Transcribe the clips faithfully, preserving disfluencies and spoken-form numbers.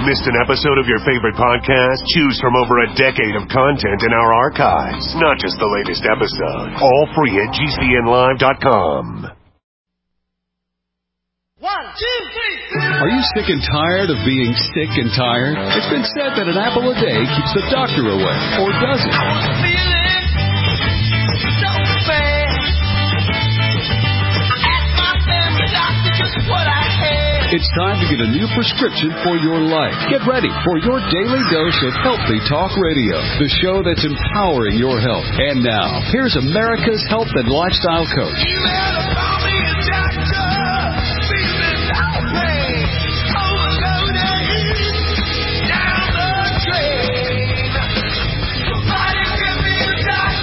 Missed an episode of your favorite podcast? Choose from over a decade of content in our archives. Not just the latest episode. All free at G C N live dot com. One, two, three. Are you sick and tired of being sick and tired? It's been said that an apple a day keeps the doctor away. Or does it? I was feeling so bad. I asked my family doctor just what I had. It's time to get a new prescription for your life. Get ready for your daily dose of Healthy Talk Radio, the show that's empowering your health. And now, here's America's health and lifestyle coach. You better call me a doctor. Feeling like pain. Overloaded. Down the drain. Somebody give me a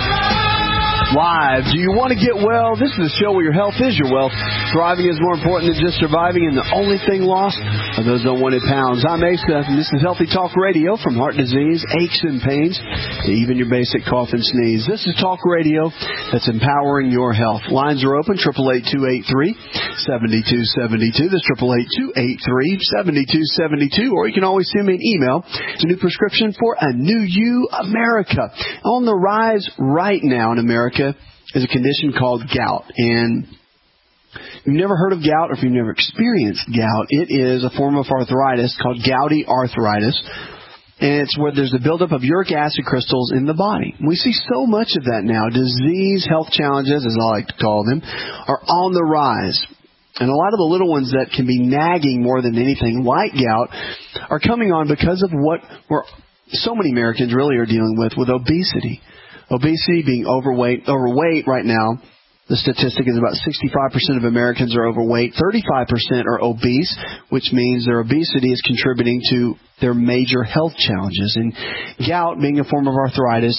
doctor. Live. Do you want to get well? This is the show where your health is your wealth. Thriving is more important than just surviving, and the only thing lost are those unwanted pounds. I'm Asa, and this is Healthy Talk Radio. From heart disease, aches and pains, to even your basic cough and sneeze. This is Talk Radio that's empowering your health. Lines are open, eight eight eight, two eight three, seven two seven two. That's eight eight eight, two eight three, seven two seven two. Or you can always send me an email. It's a new prescription for a new you, America. On the rise right now in America is a condition called gout. And if you've never heard of gout, or if you've never experienced gout, it is a form of arthritis called gouty arthritis. And it's where there's a buildup of uric acid crystals in the body. We see so much of that now. Disease, health challenges, as I like to call them, are on the rise. And a lot of the little ones that can be nagging more than anything, like gout, are coming on because of what we're, so many Americans really are dealing with, with obesity. Obesity, being overweight. Overweight right now, the statistic is about sixty-five percent of Americans are overweight, thirty-five percent are obese, which means their obesity is contributing to their major health challenges. And gout, being a form of arthritis,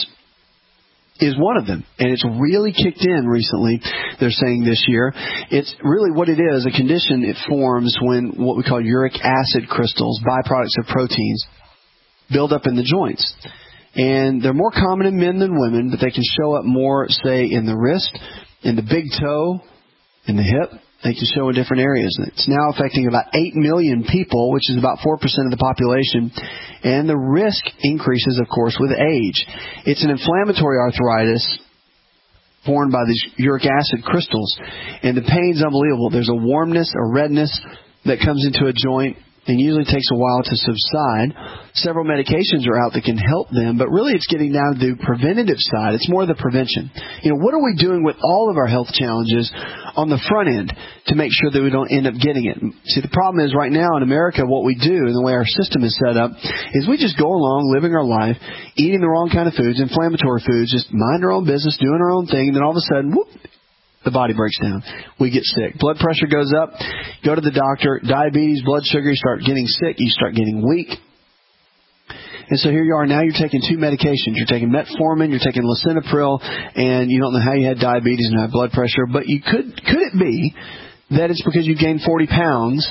is one of them. And it's really kicked in recently, they're saying this year. It's really what it is, a condition it forms when what we call uric acid crystals, byproducts of proteins, build up in the joints. And they're more common in men than women, but they can show up more, say, in the wrist, in the big toe, in the hip. They can show in different areas. It's now affecting about eight million people, which is about four percent of the population. And the risk increases, of course, with age. It's an inflammatory arthritis formed by these uric acid crystals. And the pain's unbelievable. There's a warmness, a redness that comes into a joint, and usually takes a while to subside. Several medications are out that can help them, but really it's getting down to the preventative side. It's more the prevention. You know, what are we doing with all of our health challenges on the front end to make sure that we don't end up getting it? See, the problem is right now in America, what we do and the way our system is set up is we just go along living our life, eating the wrong kind of foods, inflammatory foods, just mind our own business, doing our own thing, and then all of a sudden, whoop, the body breaks down. We get sick. Blood pressure goes up. Go to the doctor. Diabetes, blood sugar, you start getting sick. You start getting weak. And so here you are. Now you're taking two medications. You're taking metformin. You're taking lisinopril. And you don't know how you had diabetes and high blood pressure. But you could, could it be that it's because you gained forty pounds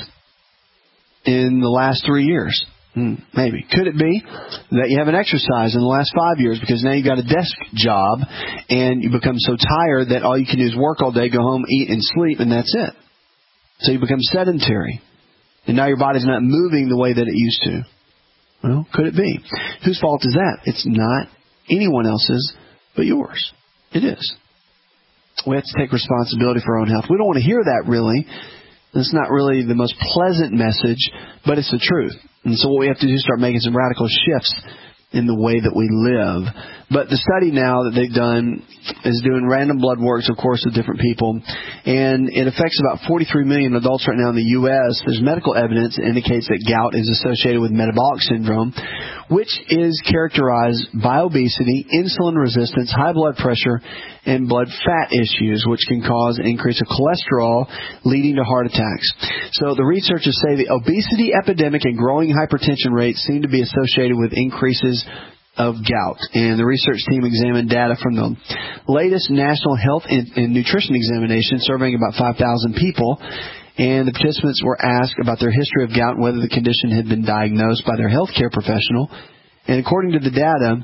in the last three years? Hmm, maybe. Could it be that you haven't exercised in the last five years because now you've got a desk job and you become so tired that all you can do is work all day, go home, eat, and sleep, and that's it. So you become sedentary. And now your body's not moving the way that it used to. Well, could it be? Whose fault is that? It's not anyone else's but yours. It is. We have to take responsibility for our own health. We don't want to hear that, really. It's not really the most pleasant message, but it's the truth. And so what we have to do is start making some radical shifts in the way that we live. But the study now that they've done is doing random blood works, of course, with different people. And it affects about forty-three million adults right now in the U S There's medical evidence that indicates that gout is associated with metabolic syndrome, which is characterized by obesity, insulin resistance, high blood pressure, and blood fat issues, which can cause an increase of cholesterol, leading to heart attacks. So the researchers say the obesity epidemic and growing hypertension rates seem to be associated with increases of gout. And the research team examined data from the latest National Health and, and Nutrition Examination, surveying about five thousand people. And the participants were asked about their history of gout and whether the condition had been diagnosed by their healthcare professional. And according to the data,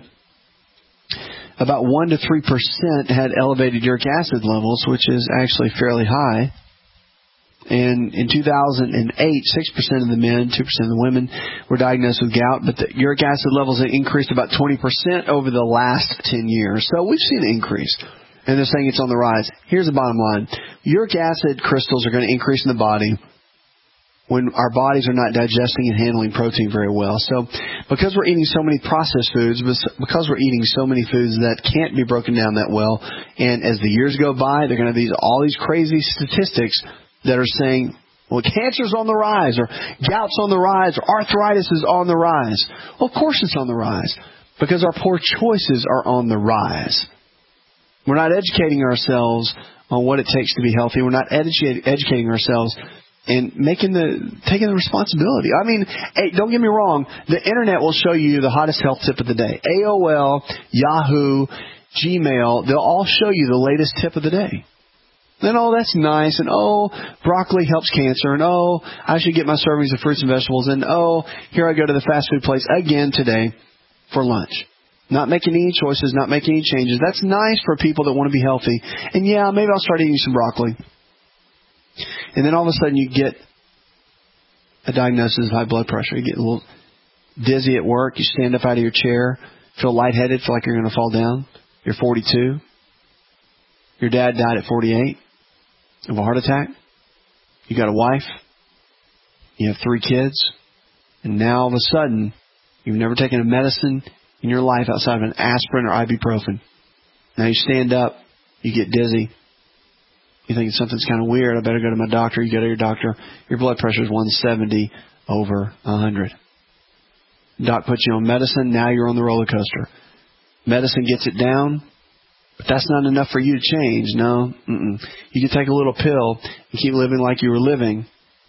about one to three percent had elevated uric acid levels, which is actually fairly high. And in two thousand eight, six percent of the men, two percent of the women were diagnosed with gout, but the uric acid levels had increased about twenty percent over the last ten years. So we've seen an increase. And they're saying it's on the rise. Here's the bottom line. Uric acid crystals are going to increase in the body when our bodies are not digesting and handling protein very well. So because we're eating so many processed foods, because we're eating so many foods that can't be broken down that well, and as the years go by, they're going to have these, all these crazy statistics that are saying, well, cancer's on the rise, or gout's on the rise, or arthritis is on the rise. Well, of course it's on the rise, because our poor choices are on the rise. We're not educating ourselves on what it takes to be healthy. We're not edu- educating ourselves and making the taking the responsibility. I mean, hey, don't get me wrong. The internet will show you the hottest health tip of the day. A O L, Yahoo, Gmail, they'll all show you the latest tip of the day. And, oh, that's nice. And, oh, broccoli helps cancer. And, oh, I should get my servings of fruits and vegetables. And, oh, here I go to the fast food place again today for lunch. Not making any choices, not making any changes. That's nice for people that want to be healthy. And, yeah, maybe I'll start eating some broccoli. And then all of a sudden you get a diagnosis of high blood pressure. You get a little dizzy at work. You stand up out of your chair, feel lightheaded, feel like you're going to fall down. You're forty-two. Your dad died at forty-eight of a heart attack. You got a wife. You have three kids. And now all of a sudden, you've never taken a medicine in your life outside of an aspirin or ibuprofen. Now you stand up. You get dizzy. You think something's kind of weird. I better go to my doctor. You go to your doctor. Your blood pressure is one seventy over one hundred. Doc puts you on medicine. Now you're on the roller coaster. Medicine gets it down. But that's not enough for you to change. No. Mm-mm. You can take a little pill and keep living like you were living.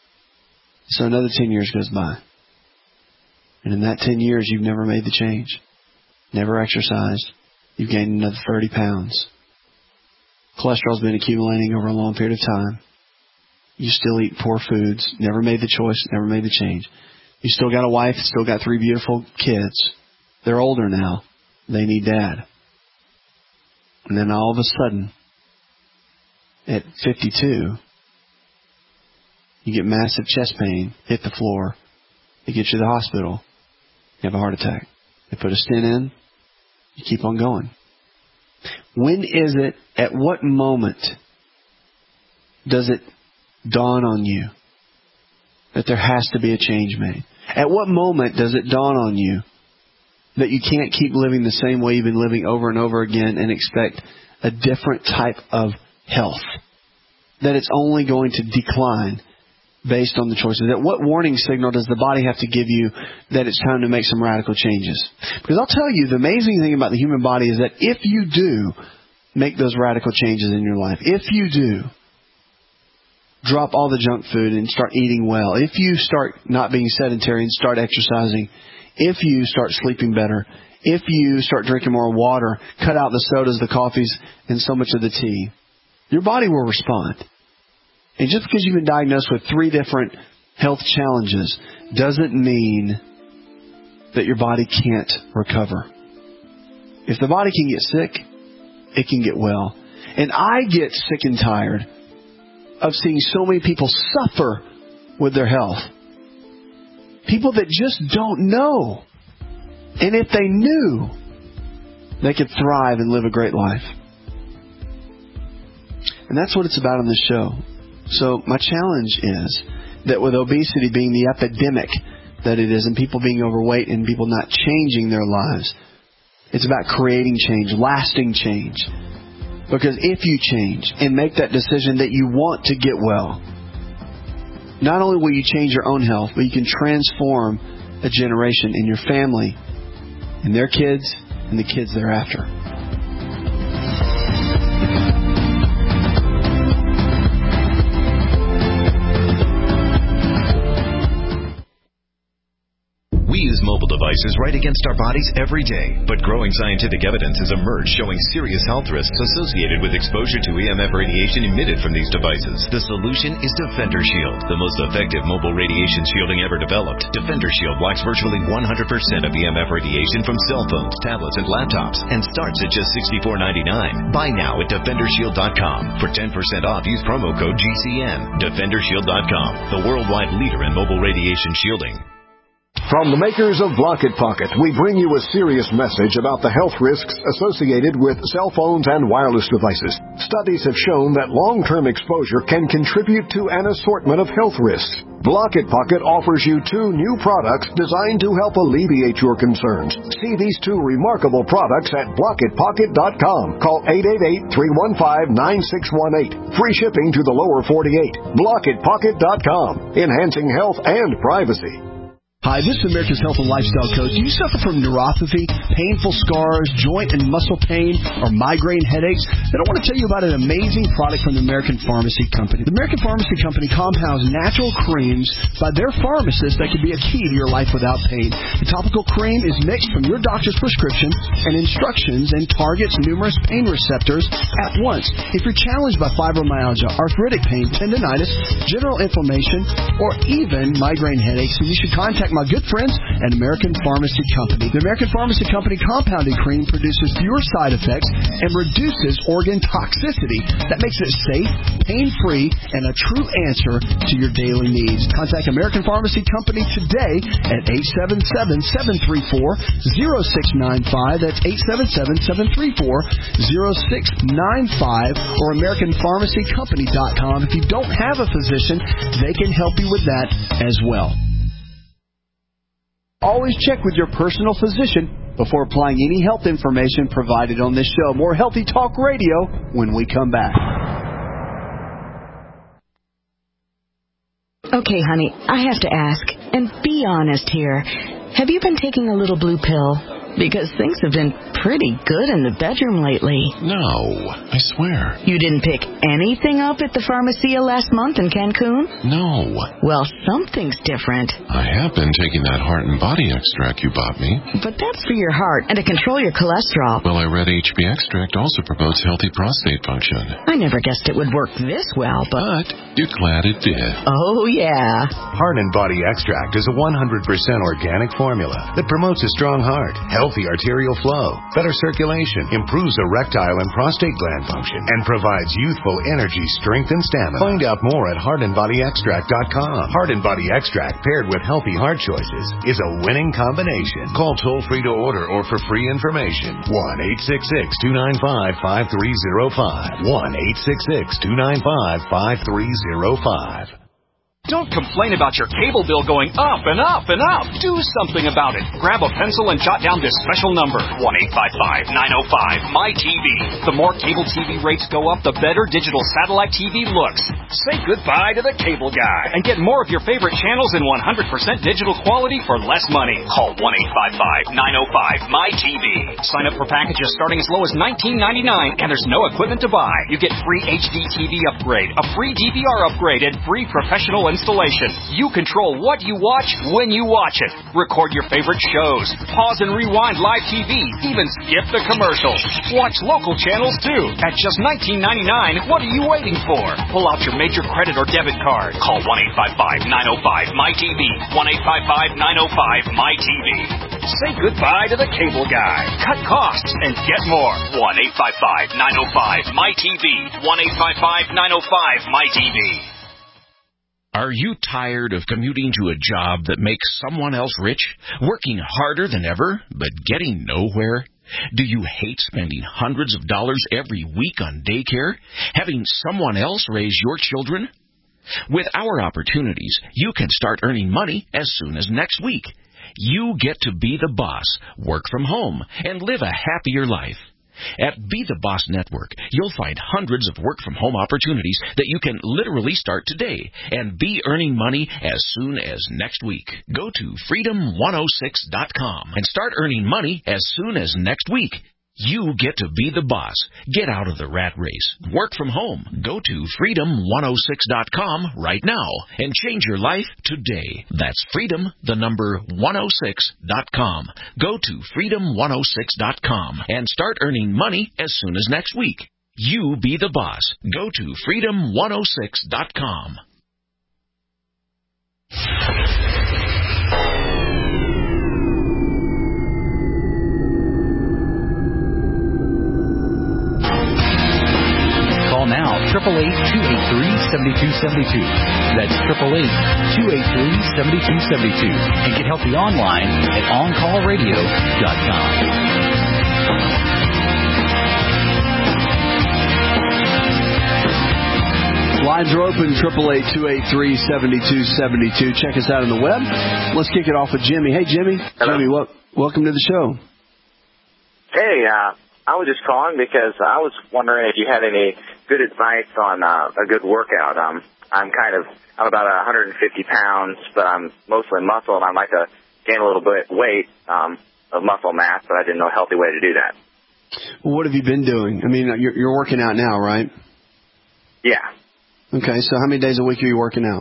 So another ten years goes by. And in that ten years, you've never made the change. Never exercised. You've gained another thirty pounds. Cholesterol's been accumulating over a long period of time. You still eat poor foods. Never made the choice. Never made the change. You still got a wife. Still got three beautiful kids. They're older now. They need dad. And then all of a sudden, at fifty-two, you get massive chest pain, hit the floor. They get you to the hospital. You have a heart attack. They put a stent in. You keep on going. When is it, at what moment does it dawn on you that there has to be a change made? At what moment does it dawn on you that you can't keep living the same way you've been living over and over again and expect a different type of health? That it's only going to decline based on the choices. At what warning signal does the body have to give you that it's time to make some radical changes? Because I'll tell you, the amazing thing about the human body is that if you do make those radical changes in your life, if you do drop all the junk food and start eating well, if you start not being sedentary and start exercising, if you start sleeping better, if you start drinking more water, cut out the sodas, the coffees, and so much of the tea, your body will respond. And just because you've been diagnosed with three different health challenges doesn't mean that your body can't recover. If the body can get sick, it can get well. And I get sick and tired of seeing so many people suffer with their health. People that just don't know. And if they knew, they could thrive and live a great life. And that's what it's about on this show. So my challenge is that with obesity being the epidemic that it is, and people being overweight and people not changing their lives, it's about creating change, lasting change. Because if you change and make that decision that you want to get well, not only will you change your own health, but you can transform a generation in your family and their kids and the kids thereafter. We use mobile devices right against our bodies every day, but growing scientific evidence has emerged showing serious health risks associated with exposure to E M F radiation emitted from these devices. The solution is Defender Shield, the most effective mobile radiation shielding ever developed. Defender Shield blocks virtually one hundred percent of E M F radiation from cell phones, tablets, and laptops, and starts at just sixty-four ninety-nine. Buy now at defender shield dot com. For ten percent off, use promo code G C N. defender shield dot com, the worldwide leader in mobile radiation shielding. From the makers of Block It Pocket, we bring you a serious message about the health risks associated with cell phones and wireless devices. Studies have shown that long-term exposure can contribute to an assortment of health risks. Block It Pocket offers you two new products designed to help alleviate your concerns. See these two remarkable products at block it pocket dot com. Call eight eight eight, three one five, nine six one eight. Free shipping to the lower forty-eight. block it pocket dot com. Enhancing health and privacy. Hi, this is America's Health and Lifestyle Coach. Do you suffer from neuropathy, painful scars, joint and muscle pain, or migraine headaches? Then I want to tell you about an amazing product from the American Pharmacy Company. The American Pharmacy Company compounds natural creams by their pharmacists that can be a key to your life without pain. The topical cream is mixed from your doctor's prescription and instructions and targets numerous pain receptors at once. If you're challenged by fibromyalgia, arthritic pain, tendinitis, general inflammation, or even migraine headaches, then you should contact my good friends at American Pharmacy Company. The American Pharmacy Company compounded cream produces fewer side effects and reduces organ toxicity. That makes it safe, pain-free, and a true answer to your daily needs. Contact American Pharmacy Company today at eight seven seven, seven three four, zero six nine five. That's eight seven seven, seven three four, zero six nine five or american pharmacy company dot com. If you don't have a physician, they can help you with that as well. Always check with your personal physician before applying any health information provided on this show. More Healthy Talk Radio when we come back. Okay, honey, I have to ask, and be honest here. Have you been taking a little blue pill? Because things have been pretty good in the bedroom lately. No, I swear. You didn't pick anything up at the Pharmacia last month in Cancun? No. Well, something's different. I have been taking that heart and body extract you bought me. But that's for your heart and to control your cholesterol. Well, I read H B extract also promotes healthy prostate function. I never guessed it would work this well, but... But you're glad it did. Oh, yeah. Heart and Body Extract is a one hundred percent organic formula that promotes a strong heart, healthy arterial flow, better circulation, improves erectile and prostate gland function, and provides youthful energy, strength, and stamina. Find out more at heart and body extract dot com. Heart and Body Extract paired with healthy heart choices is a winning combination. Call toll-free to order or for free information. one eight six six, two nine five, five three zero five. one eight six six, two nine five, five three zero five. Don't complain about your cable bill going up and up and up. Do something about it. Grab a pencil and jot down this special number, one eight five five, nine oh five, M Y T V. The more cable T V rates go up, the better digital satellite T V looks. Say goodbye to the cable guy and get more of your favorite channels in one hundred percent digital quality for less money. Call one eight five five, nine oh five, M Y T V. Sign up for packages starting as low as nineteen ninety-nine, and there's no equipment to buy. You get free H D T V upgrade, a free D V R upgrade, and free professional installation. You control what you watch when you watch it. Record your favorite shows. Pause and rewind live T V. Even skip the commercials. Watch local channels too. At just nineteen ninety-nine, what are you waiting for? Pull out your major credit or debit card. Call one eight five five, nine oh five, M Y T V. one eight five five, nine oh five, M Y T V. Say goodbye to the cable guy. Cut costs and get more. one eight five five, nine oh five, M Y T V. one eight five five, nine oh five, M Y T V. Are you tired of commuting to a job that makes someone else rich, working harder than ever, but getting nowhere? Do you hate spending hundreds of dollars every week on daycare, having someone else raise your children? With our opportunities, you can start earning money as soon as next week. You get to be the boss, work from home, and live a happier life. At Be the Boss Network, you'll find hundreds of work-from-home opportunities that you can literally start today and be earning money as soon as next week. Go to freedom one oh six dot com and start earning money as soon as next week. You get to be the boss. Get out of the rat race. Work from home. Go to freedom one oh six dot com right now and change your life today. That's freedom, the number one oh six dot com. Go to freedom one oh six dot com and start earning money as soon as next week. You be the boss. Go to freedom one oh six dot com. Call now, eight eight eight, two eight three, seven two seven two. That's eight eight eight, two eight three, seven two seven two. And get healthy online at on call radio dot com. Lines are open, eight eight eight, two eight three, seven two seven two. Check us out on the web. Let's kick it off with Jimmy. Hey, Jimmy. Hello. Jimmy, wel- welcome to the show. Hey, uh, I was just calling because I was wondering if you had any good advice on uh, a good workout. Um, I'm kind of, I'm about one hundred fifty pounds, but I'm mostly muscle, and I'd like to gain a little bit weight um, of muscle mass, but I didn't know a healthy way to do that. Well, what have you been doing? I mean, you're, you're working out now, right? Yeah. Okay, so how many days a week are you working out?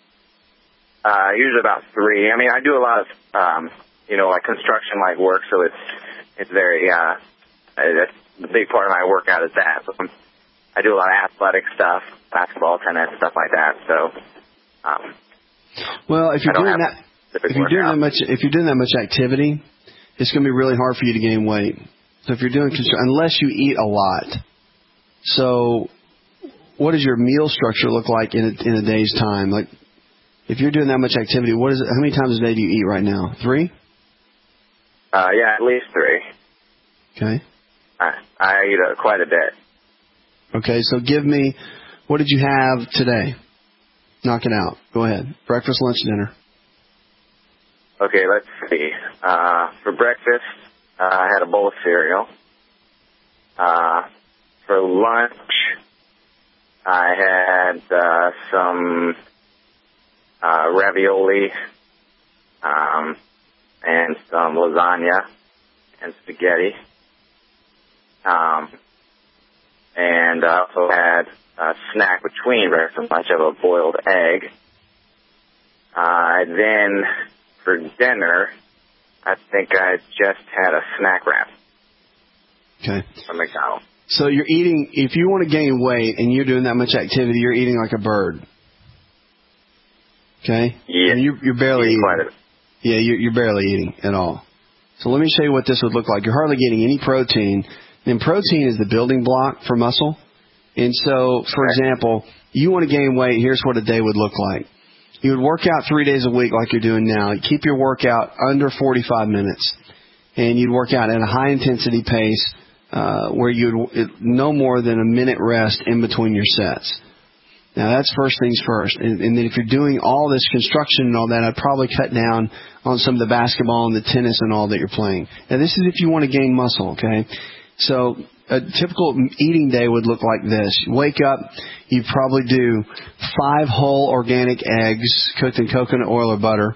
Uh, usually about three. I mean, I do a lot of, um, you know, like construction-like work, so it's it's very, uh, that's the big part of my workout is that. So I do a lot of athletic stuff, basketball, tennis, stuff like that. So, um, well, if you're doing that, if you're doing that much, if you're doing that much activity, it's going to be really hard for you to gain weight. So if you're doing construction, unless you eat a lot, so. What does your meal structure look like in a, in a day's time? Like, if you're doing that much activity, what is it? How many times a day do you eat right now? Three? Uh, yeah, at least three. Okay. I, I eat uh, quite a bit. Okay, so give me, what did you have today? Knock it out. Go ahead. Breakfast, lunch, dinner. Okay, let's see. Uh, for breakfast, uh, I had a bowl of cereal. Uh, for lunch, I had uh, some uh, ravioli um, and some lasagna and spaghetti. Um, and I also had a snack between breakfast and lunch of a boiled egg. Uh, then for dinner, I think I just had a snack wrap. Okay. From McDonald's. So you're eating, if you want to gain weight and you're doing that much activity, you're eating like a bird. Okay? Yeah. And you're, you're barely eating. Quite a bit. Yeah, you're, you're barely eating at all. So let me show you what this would look like. You're hardly getting any protein. And protein is the building block for muscle. And so, for okay. example, you want to gain weight, here's what a day would look like. You would work out three days a week like you're doing now. You'd keep your workout under forty-five minutes. And you'd work out at a high-intensity pace. Uh, where you'd no more than a minute rest in between your sets. Now, that's first things first. And, and then if you're doing all this construction and all that, I'd probably cut down on some of the basketball and the tennis and all that you're playing. Now, this is if you want to gain muscle, okay? So a typical eating day would look like this. You wake up, you probably do five whole organic eggs cooked in coconut oil or butter.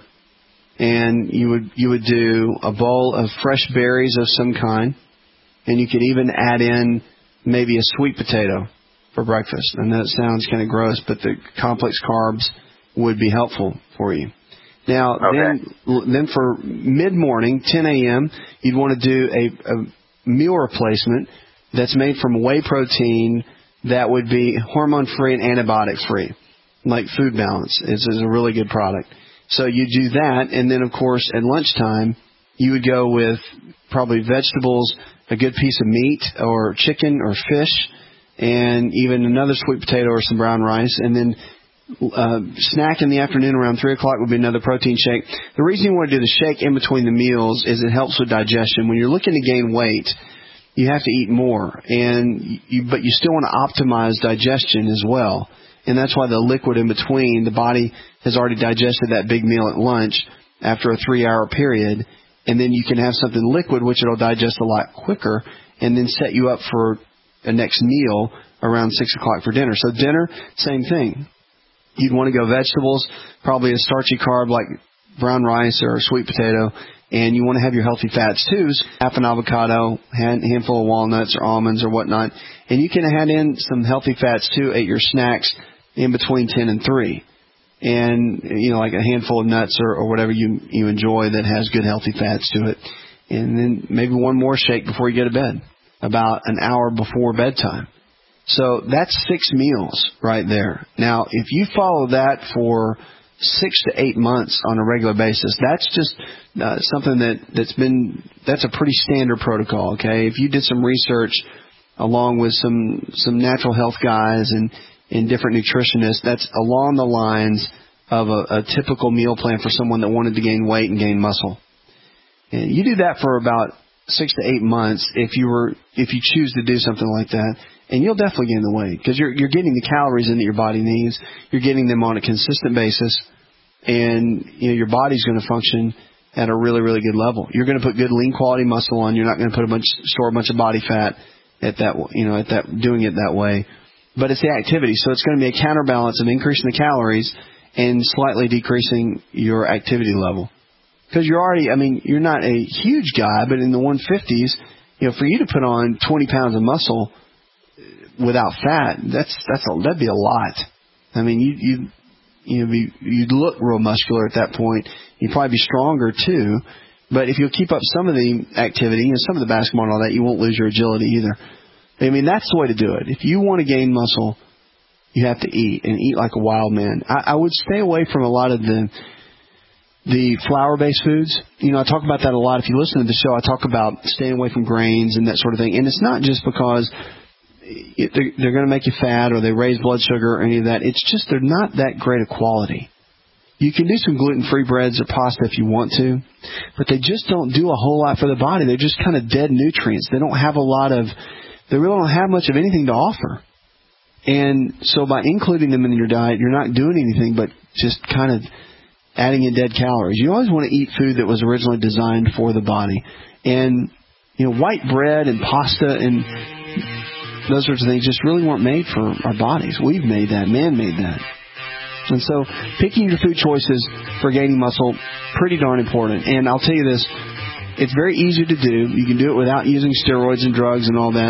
And you would you would do a bowl of fresh berries of some kind. And you could even add in maybe a sweet potato for breakfast. And that sounds kind of gross, but the complex carbs would be helpful for you. Now, okay. then then for mid-morning, ten a.m., you'd want to do a, a meal replacement that's made from whey protein that would be hormone-free and antibiotic-free, like Food Balance. It's, it's a really good product. So you do that, and then, of course, at lunchtime, you would go with probably vegetables, a good piece of meat or chicken or fish, and even another sweet potato or some brown rice. And then uh, snack in the afternoon around three o'clock would be another protein shake. The reason you want to do the shake in between the meals is it helps with digestion. When you're looking to gain weight, you have to eat more, and you, but you still want to optimize digestion as well. And that's why the liquid in between, the body has already digested that big meal at lunch after a three-hour period. And then you can have something liquid, which it'll digest a lot quicker, and then set you up for a next meal around six o'clock for dinner. So dinner, same thing. You'd want to go vegetables, probably a starchy carb like brown rice or sweet potato, and you want to have your healthy fats too, half an avocado, hand, handful of walnuts or almonds or whatnot, and you can add in some healthy fats too at your snacks in between ten and three. And, you know, like a handful of nuts or, or whatever you, you enjoy that has good healthy fats to it. And then maybe one more shake before you go to bed, about an hour before bedtime. So that's six meals right there. Now, if you follow that for six to eight months on a regular basis, that's just uh, something that, that's been, that's a pretty standard protocol, okay? If you did some research along with some, some natural health guys and, and different nutritionists, that's along the lines of a, a typical meal plan for someone that wanted to gain weight and gain muscle. And you do that for about six to eight months if you were, if you choose to do something like that, and you'll definitely gain the weight because you're, you're getting the calories in that your body needs. You're getting them on a consistent basis, and you know, your body's going to function at a really, really good level. You're going to put good lean quality muscle on. You're not going to put a bunch, store a bunch of body fat at that, you know, at that, doing it that way. But it's the activity, so it's going to be a counterbalance of increasing the calories and slightly decreasing your activity level. Because you're already, I mean, you're not a huge guy, but in the one fifties, you know, for you to put on twenty pounds of muscle without fat, that's that's a, that'd be a lot. I mean, you you you know, be, you'd look real muscular at that point. You'd probably be stronger too. But if you'll keep up some of the activity and some of the basketball and all that, you won't lose your agility either. I mean, that's the way to do it. If you want to gain muscle, you have to eat and eat like a wild man. I, I would stay away from a lot of the the flour-based foods. You know, I talk about that a lot. If you listen to the show, I talk about staying away from grains and that sort of thing. And it's not just because it, they're, they're going to make you fat or they raise blood sugar or any of that. It's just they're not that great a quality. You can do some gluten-free breads or pasta if you want to, but they just don't do a whole lot for the body. They're just kind of dead nutrients. They don't have a lot of, they really don't have much of anything to offer. And so by including them in your diet, you're not doing anything but just kind of adding in dead calories. You always want to eat food that was originally designed for the body. And, you know, white bread and pasta and those sorts of things just really weren't made for our bodies. We've made that. Man made that. And so picking your food choices for gaining muscle, pretty darn important. And I'll tell you this, it's very easy to do. You can do it without using steroids and drugs and all that.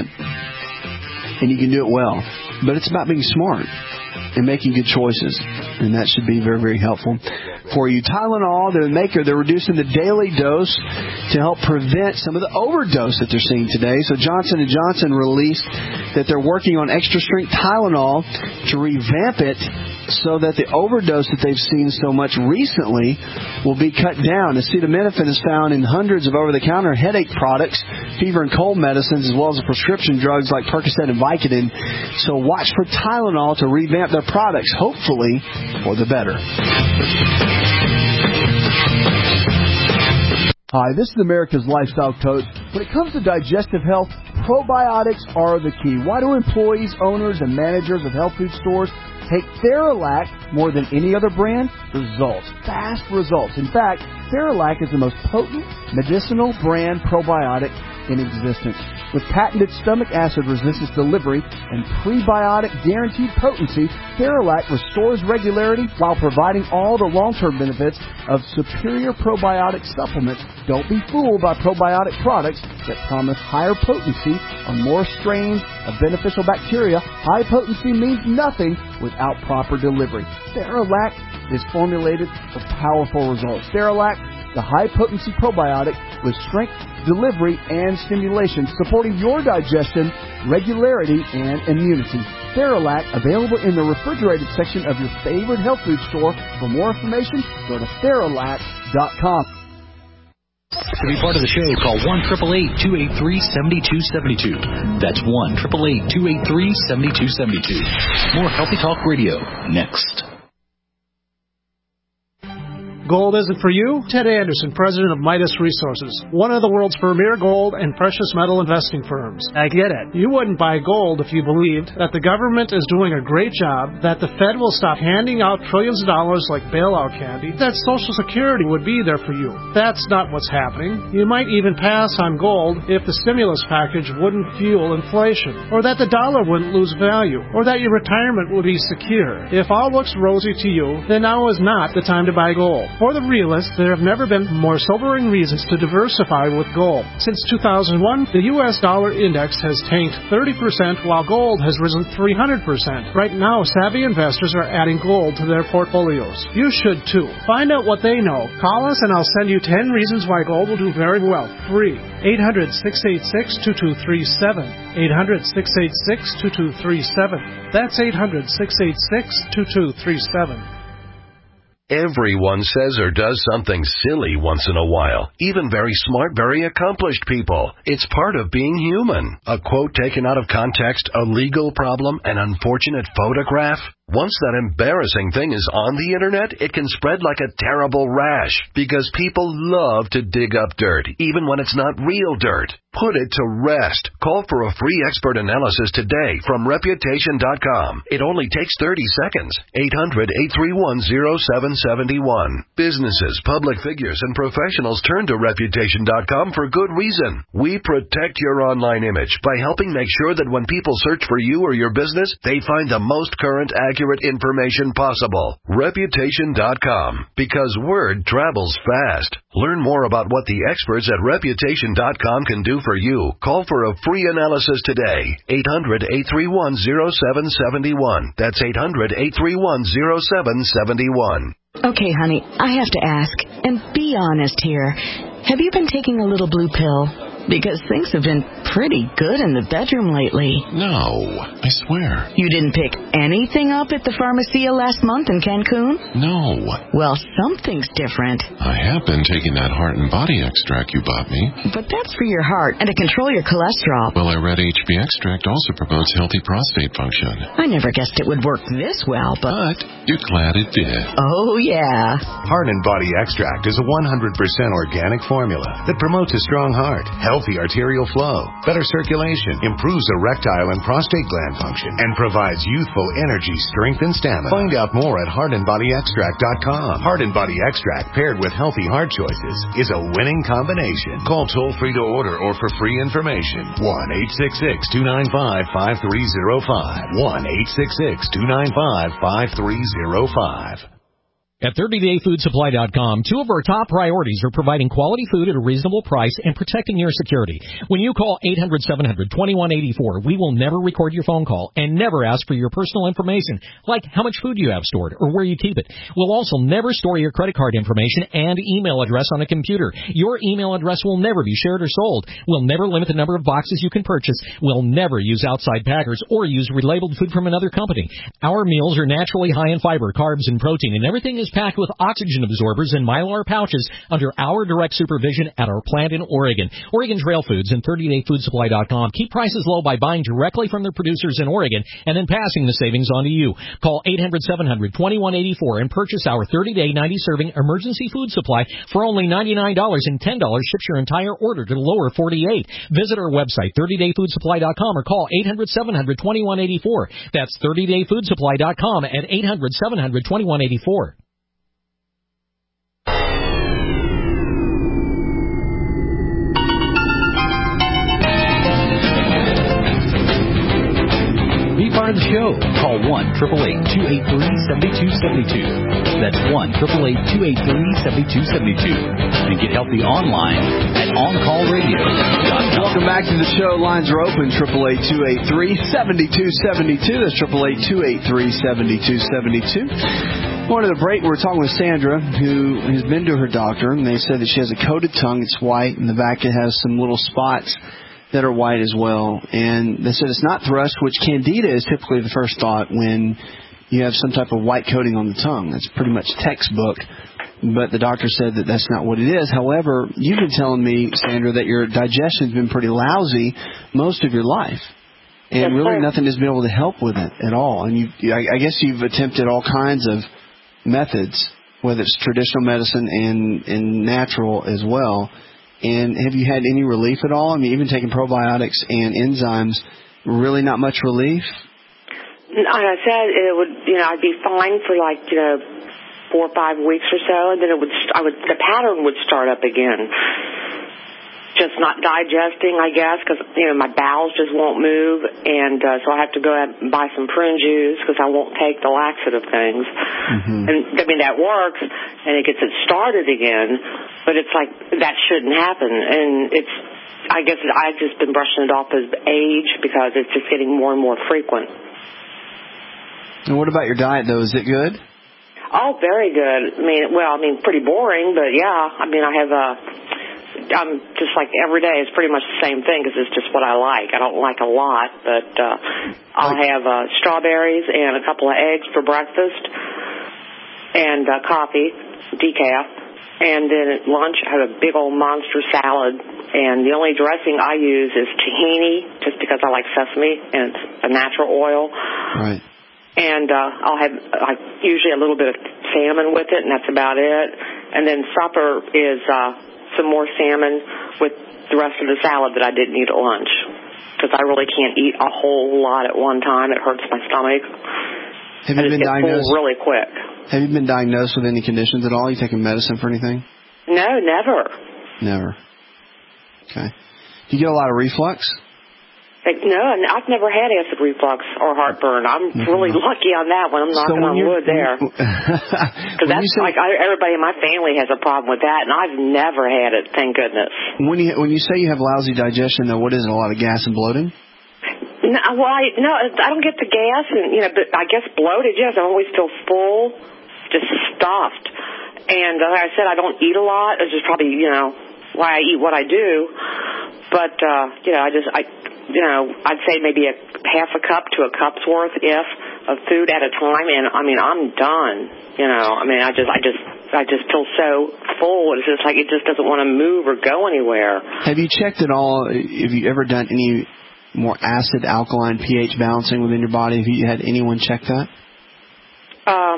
And you can do it well. But it's about being smart and making good choices. And that should be very, very helpful for you. Tylenol, the maker, they're reducing the daily dose to help prevent some of the overdose that they're seeing today. So Johnson and Johnson released that they're working on extra-strength Tylenol to revamp it so that the overdose that they've seen so much recently will be cut down. Acetaminophen is found in hundreds of over-the-counter headache products, fever and cold medicines, as well as prescription drugs like Percocet and Vicodin. So watch for Tylenol to revamp their products, hopefully for the better. Hi, this is America's Lifestyle Coach. When it comes to digestive health, probiotics are the key. Why do employees, owners, and managers of health food stores take Theralac more than any other brand? Results. Fast results. In fact, Theralac is the most potent medicinal brand probiotic in existence. With patented stomach acid resistance delivery and prebiotic guaranteed potency, Theralac restores regularity while providing all the long-term benefits of superior probiotic supplements. Don't be fooled by probiotic products that promise higher potency on more strains of beneficial bacteria. High potency means nothing without proper delivery. Theralac is formulated for powerful results. Theralac, the high-potency probiotic with strength, delivery, and stimulation, supporting your digestion, regularity, and immunity. Theralac, available in the refrigerated section of your favorite health food store. For more information, go to Theralac dot com. To be part of the show, call one eight eight eight, two eight three, seven two seven two. That's one eight eight eight, two eight three, seven two seven two. More Healthy Talk Radio next. Gold isn't for you? Ted Anderson, president of Midas Resources, one of the world's premier gold and precious metal investing firms. I get it. You wouldn't buy gold if you believed that the government is doing a great job, that the Fed will stop handing out trillions of dollars like bailout candy, that Social Security would be there for you. That's not what's happening. You might even pass on gold if the stimulus package wouldn't fuel inflation, or that the dollar wouldn't lose value, or that your retirement would be secure. If all looks rosy to you, then now is not the time to buy gold. For the realist, there have never been more sobering reasons to diversify with gold. Since two thousand one, the U S dollar index has tanked thirty percent while gold has risen three hundred percent. Right now, savvy investors are adding gold to their portfolios. You should too. Find out what they know. Call us and I'll send you ten reasons why gold will do very well. Free. eight hundred, six eight six, two two three seven. eight hundred, six eight six, two two three seven. That's eight hundred, six eight six, two two three seven. Everyone says or does something silly once in a while. Even very smart, very accomplished people. It's part of being human. A quote taken out of context, a legal problem, an unfortunate photograph. Once that embarrassing thing is on the internet, it can spread like a terrible rash because people love to dig up dirt, even when it's not real dirt. Put it to rest. Call for a free expert analysis today from Reputation dot com. It only takes thirty seconds. eight hundred, eight three one, zero seven seven one. Businesses, public figures, and professionals turn to Reputation dot com for good reason. We protect your online image by helping make sure that when people search for you or your business, they find the most current, accurate information possible. Reputation dot com. Because word travels fast. Learn more about what the experts at Reputation dot com can do for you. Call for a free analysis today. eight hundred, eight three one, zero seven seven one. That's eight hundred, eight three one, zero seven seven one. Okay, honey, I have to ask, and be honest here. Have you been taking a little blue pill? Because things have been pretty good in the bedroom lately. No, I swear. You didn't pick anything up at the Pharmacia last month in Cancun? No. Well, something's different. I have been taking that heart and body extract you bought me. But that's for your heart and to control your cholesterol. Well, I read H B extract also promotes healthy prostate function. I never guessed it would work this well, but... But you're glad it did. Oh, yeah. Heart and Body Extract is a one hundred percent organic formula that promotes a strong heart, healthy arterial flow, better circulation, improves erectile and prostate gland function, and provides youthful energy, strength, and stamina. Find out more at heart and body extract dot com. Heart and Body Extract paired with healthy heart choices is a winning combination. Call toll-free to order or for free information. one eight six six, two nine five, five three zero five. one eight six six, two nine five, five three zero five. At thirty day food supply dot com, two of our top priorities are providing quality food at a reasonable price and protecting your security. When you call eight hundred, seven hundred, twenty-one eighty-four, we will never record your phone call and never ask for your personal information, like how much food you have stored or where you keep it. We'll also never store your credit card information and email address on a computer. Your email address will never be shared or sold. We'll never limit the number of boxes you can purchase. We'll never use outside packers or use relabeled food from another company. Our meals are naturally high in fiber, carbs, and protein, and everything is packed with oxygen absorbers and Mylar pouches under our direct supervision at our plant in Oregon. Oregon Trail Foods and thirty day food supply dot com keep prices low by buying directly from their producers in Oregon and then passing the savings on to you. Call eight hundred, seven hundred, twenty-one eighty-four and purchase our thirty day, ninety serving emergency food supply for only ninety-nine dollars, and ten dollars ships your entire order to the lower forty-eight. Visit our website, thirty day food supply dot com, or call eight hundred, seven hundred, twenty-one eighty-four. That's thirty day food supply dot com at eight hundred, seven hundred, twenty-one eighty-four. Be part of the show. Call one, eight eight eight, two eight three, seven two seven two. That's one, eight eight eight, two eight three, seven two seven two. And get healthy online at on call radio dot com. Welcome back to the show. Lines are open, eight eight eight, two eight three, seven two seven two. That's eight eight eight, two eight three, seven two seven two. One of the break, we were talking with Sandra, who has been to her doctor, and they said that she has a coated tongue. It's white, and the back it has some little spots that are white as well. And they said it's not thrush, which candida is typically the first thought when you have some type of white coating on the tongue. That's pretty much textbook. But the doctor said that that's not what it is. However, you've been telling me, Sandra, that your digestion's been pretty lousy most of your life. And yes, really sir. Nothing has been able to help with it at all. And you, I, I guess you've attempted all kinds of methods, whether it's traditional medicine and, and natural as well. And have you had any relief at all? I mean, even taking probiotics and enzymes, really not much relief? Like I said, it would, you know, I'd be fine for like, you know, four or five weeks or so, and then it would, I would, the pattern would start up again. just not digesting, I guess, because, you know, my bowels just won't move, and uh, so I have to go out and buy some prune juice because I won't take the laxative things. Mm-hmm. And, I mean, that works, and it gets it started again, but it's like that shouldn't happen, and it's, I guess I've just been brushing it off as age because it's just getting more and more frequent. And what about your diet, though? Is it good? Oh, very good. I mean, well, I mean, pretty boring, but yeah, I mean, I have a... I'm just like every day is pretty much the same thing because it's just what I like. I don't like a lot, but uh, I'll have uh, strawberries and a couple of eggs for breakfast and uh, coffee, decaf. And then at lunch I have a big old monster salad. And the only dressing I use is tahini just because I like sesame and it's a natural oil. Right. And uh, I'll have like, usually a little bit of salmon with it, and that's about it. And then supper is... Uh, some more salmon with the rest of the salad that I didn't eat at lunch because I really can't eat a whole lot at one time. It hurts my stomach. Have you and been diagnosed really quick? Have you been diagnosed with any conditions at all? You taking medicine for anything? No, never. Never. Okay. Do you get a lot of reflux? Like, no, I've never had acid reflux or heartburn. I'm mm-hmm. really lucky on that one. I'm knocking so on wood there. Because that's say, like I, everybody in my family has a problem with that, and I've never had it, thank goodness. When you when you say you have lousy digestion, though, what is it, a lot of gas and bloating? No, well, I, no, I don't get the gas, and you know, but I guess bloated, yes. I always feel full, just stuffed. And uh, like I said, I don't eat a lot. It's just probably, you know, why I eat what I do. But, uh, you know, I just... I. You know, I'd say maybe a half a cup to a cup's worth, if, of food at a time, and I mean, I'm done. You know, I mean, I just, I just, I just feel so full. It's just like it just doesn't want to move or go anywhere. Have you checked at all? Have you ever done any more acid alkaline pH balancing within your body? Have you had anyone check that? Um,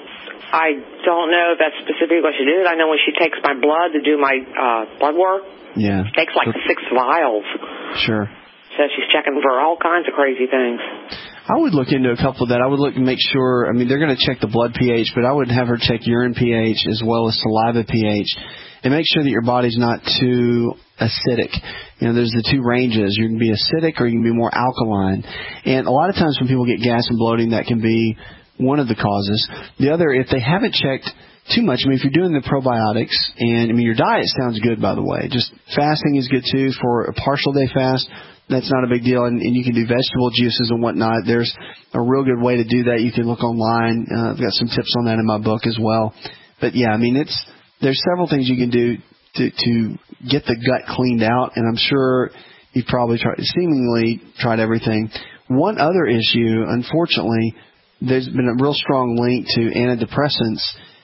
I don't know if that's specifically what she did. I know when she takes my blood to do my uh, blood work, yeah, she takes like six vials. Sure. So she's checking for all kinds of crazy things. I would look into a couple of that. I would look and make sure, I mean, they're going to check the blood pH, but I would have her check urine pH as well as saliva pH and make sure that your body's not too acidic. You know, there's the two ranges. You can be acidic or you can be more alkaline. And a lot of times when people get gas and bloating, that can be one of the causes. The other, if they haven't checked too much, I mean, if you're doing the probiotics, and, I mean, your diet sounds good, by the way. Just fasting is good, too, for a partial day fast. That's not a big deal, and, and you can do vegetable juices and whatnot. There's a real good way to do that. You can look online. Uh, I've got some tips on that in my book as well. But, yeah, I mean, it's there's several things you can do to, to get the gut cleaned out, and I'm sure you've probably tried, seemingly tried everything. One other issue, unfortunately, there's been a real strong link to antidepressants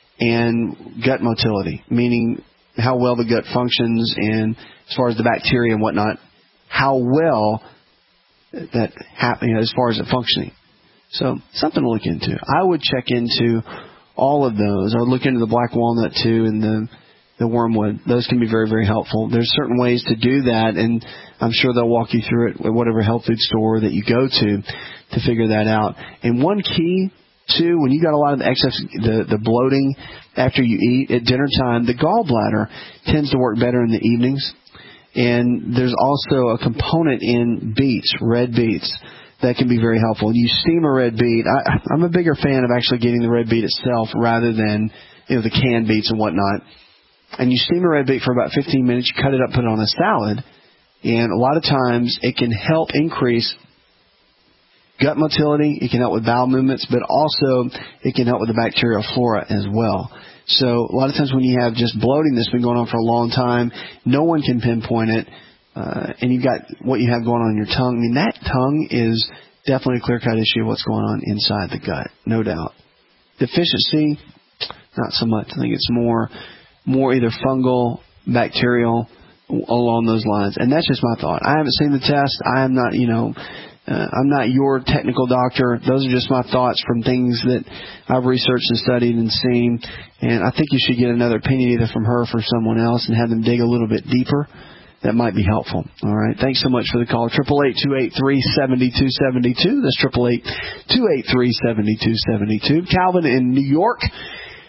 and gut motility, meaning how well the gut functions and as far as the bacteria and whatnot, how well that happen, you know, as far as it functioning. So something to look into. I would check into all of those. I would look into the black walnut too and the the wormwood. Those can be very, very helpful. There's certain ways to do that, and I'm sure they'll walk you through it at whatever health food store that you go to to figure that out. And one key too, when you got a lot of the excess, the, the bloating after you eat at dinner time, the gallbladder tends to work better in the evenings. And there's also a component in beets, red beets, that can be very helpful. You steam a red beet. I, I'm a bigger fan of actually getting the red beet itself rather than, you know, the canned beets and whatnot. And you steam a red beet for about fifteen minutes. You cut it up, put it on a salad. And a lot of times it can help increase gut motility. It can help with bowel movements, but also it can help with the bacterial flora as well. So a lot of times when you have just bloating that's been going on for a long time, no one can pinpoint it, uh, and you've got what you have going on in your tongue. I mean, that tongue is definitely a clear-cut issue of what's going on inside the gut, no doubt. Deficiency, not so much. I think it's more, more either fungal, bacterial, along those lines. And that's just my thought. I haven't seen the test. I am not, you know... Uh, I'm not your technical doctor. Those are just my thoughts from things that I've researched and studied and seen. And I think you should get another opinion either from her or from someone else and have them dig a little bit deeper. That might be helpful. All right. Thanks so much for the call. eight eight eight, two eight three, seven two seven two. That's eight eight eight, two eight three, seven two seven two. Calvin in New York.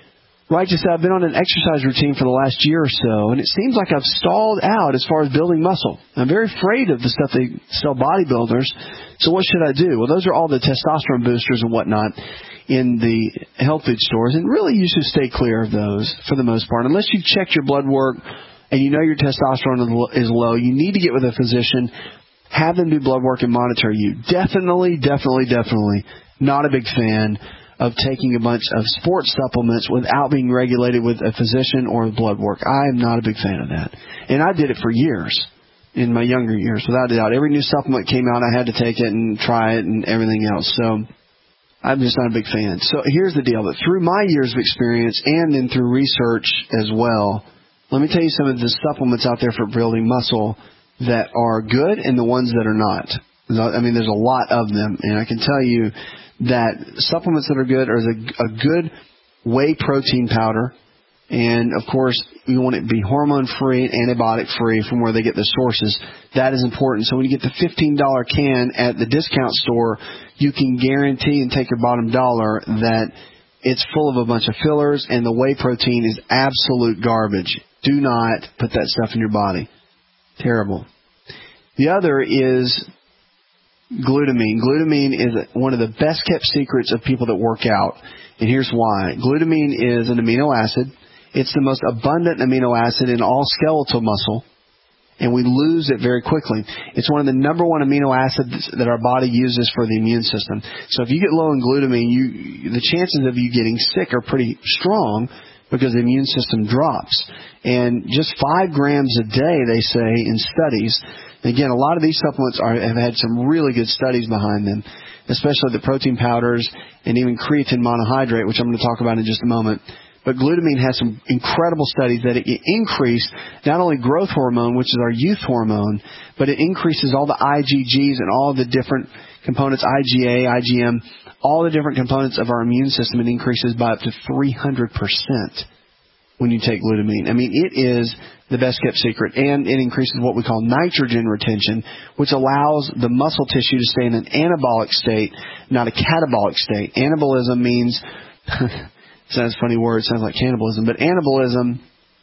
Righteous, I've been on an exercise routine for the last year or so, and it seems like I've stalled out as far as building muscle. I'm very afraid of the stuff they sell bodybuilders, so what should I do? Well, those are all the testosterone boosters and whatnot in the health food stores, and really you should stay clear of those for the most part. Unless you've checked your blood work and you know your testosterone is low, you need to get with a physician, have them do blood work and monitor you. Definitely, definitely, definitely not a big fan of taking a bunch of sports supplements without being regulated with a physician or blood work. I am not a big fan of that. And I did it for years, in my younger years, without a doubt. Every new supplement came out, I had to take it and try it and everything else. So I'm just not a big fan. So here's the deal. That through my years of experience and then through research as well, let me tell you some of the supplements out there for building muscle that are good and the ones that are not. I mean, there's a lot of them, and I can tell you that supplements that are good are a, a good whey protein powder. And, of course, you want it to be hormone-free, antibiotic-free from where they get the sources. That is important. So when you get the fifteen dollar can at the discount store, you can guarantee and take your bottom dollar that it's full of a bunch of fillers, and the whey protein is absolute garbage. Do not put that stuff in your body. Terrible. The other is glutamine. Glutamine is one of the best kept secrets of people that work out. And here's why. Glutamine is an amino acid. It's the most abundant amino acid in all skeletal muscle, and we lose it very quickly. It's one of the number one amino acids that our body uses for the immune system. So if you get low in glutamine, you, the chances of you getting sick are pretty strong because the immune system drops. And just five grams a day, they say, in studies. Again, a lot of these supplements are, have had some really good studies behind them, especially the protein powders and even creatine monohydrate, which I'm going to talk about in just a moment. But glutamine has some incredible studies that it increase not only growth hormone, which is our youth hormone, but it increases all the I G Gs and all the different components, I G A, I G M, all the different components of our immune system. It increases by up to three hundred percent when you take glutamine. I mean, it is the best kept secret, and it increases what we call nitrogen retention, which allows the muscle tissue to stay in an anabolic state, not a catabolic state. Anabolism means... sounds a funny word, sounds like cannibalism, but anabolism,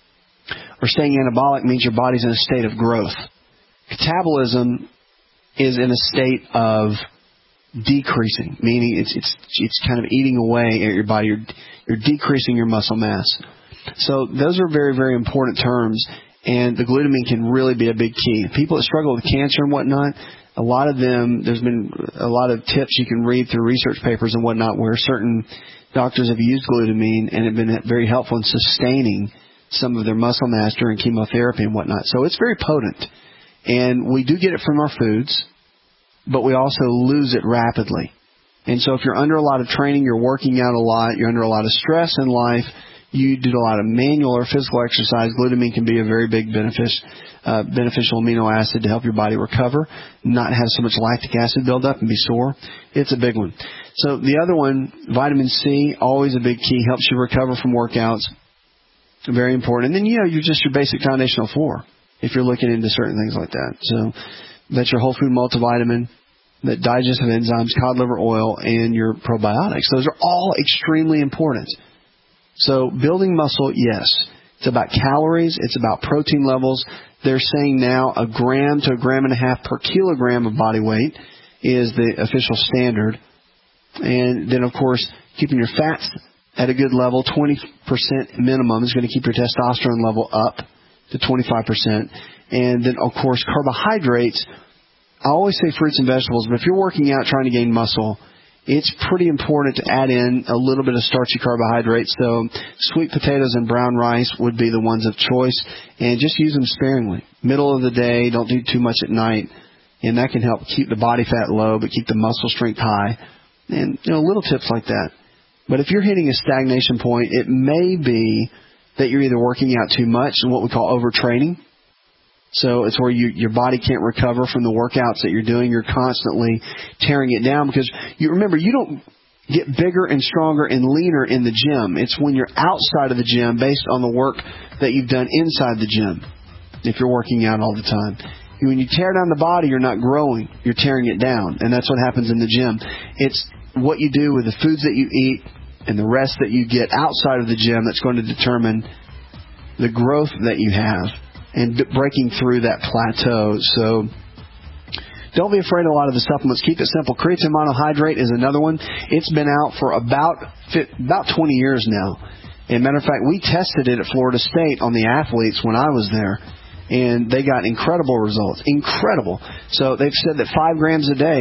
or staying anabolic, means your body's in a state of growth. Catabolism is in a state of decreasing, meaning it's it's it's kind of eating away at your body. You're, you're decreasing your muscle mass. So those are very, very important terms, and the glutamine can really be a big key. People that struggle with cancer and whatnot, a lot of them, there's been a lot of tips you can read through research papers and whatnot where certain doctors have used glutamine and have been very helpful in sustaining some of their muscle mass during chemotherapy and whatnot. So it's very potent. And we do get it from our foods, but we also lose it rapidly. And so if you're under a lot of training, you're working out a lot, you're under a lot of stress in life, you do a lot of manual or physical exercise, glutamine can be a very big benefic, uh, beneficial amino acid to help your body recover, not have so much lactic acid build up and be sore. It's a big one. So the other one, vitamin C, always a big key, helps you recover from workouts. Very important. And then, you know, you're just your basic foundational four if you're looking into certain things like that. So that's your whole food multivitamin, the digestive enzymes, cod liver oil, and your probiotics. Those are all extremely important. So building muscle, yes. It's about calories. It's about protein levels. They're saying now a gram to a gram and a half per kilogram of body weight is the official standard. And then, of course, keeping your fats at a good level, twenty percent minimum, is going to keep your testosterone level up to twenty-five percent. And then, of course, carbohydrates. I always say fruits and vegetables, but if you're working out trying to gain muscle, it's pretty important to add in a little bit of starchy carbohydrates. So sweet potatoes and brown rice would be the ones of choice, and just use them sparingly. Middle of the day, don't do too much at night, and that can help keep the body fat low but keep the muscle strength high. And, you know, little tips like that. But if you're hitting a stagnation point, it may be that you're either working out too much and what we call overtraining. So it's where you, your body can't recover from the workouts that you're doing. You're constantly tearing it down because you remember you don't get bigger and stronger and leaner in the gym. It's when you're outside of the gym based on the work that you've done inside the gym if you're working out all the time. When you tear down the body, you're not growing. You're tearing it down, and that's what happens in the gym. It's what you do with the foods that you eat and the rest that you get outside of the gym that's going to determine the growth that you have and breaking through that plateau. So don't be afraid of a lot of the supplements. Keep it simple. Creatine monohydrate is another one. It's been out for about about twenty years now. As a matter of fact, we tested it at Florida State on the athletes when I was there, and they got incredible results. Incredible. So they've said that five grams a day